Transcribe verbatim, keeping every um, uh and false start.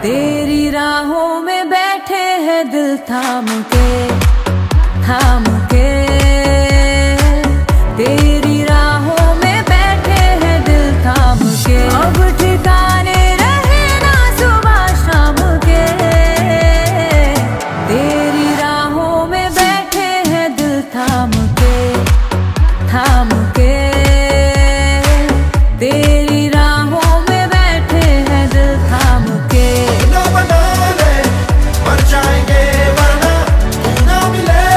तेरी राहों में बैठे हैं दिल थाम के, थाम के। तेरी राहों में बैठे हैं दिल थाम के। अब ठिकाने रहे ना सुबह शाम के। तेरी राहों में बैठे हैं दिल थाम के, थाम के। तेरी